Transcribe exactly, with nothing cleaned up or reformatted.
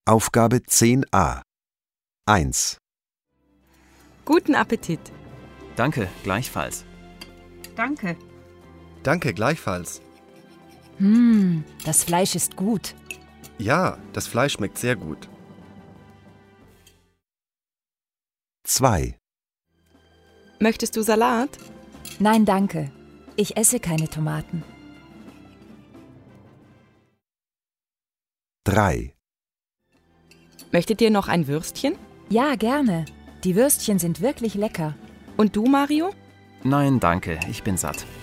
Aufgabe zehn a. eins. Guten Appetit. Danke, gleichfalls. Danke. Danke, gleichfalls. Hm, das Fleisch ist gut. Ja, das Fleisch schmeckt sehr gut. zwei. Möchtest du Salat? Nein, danke. Ich esse keine Tomaten. drei. Möchtet ihr noch ein Würstchen? Ja, gerne. Die Würstchen sind wirklich lecker. Und du, Mario? Nein, danke, ich bin satt.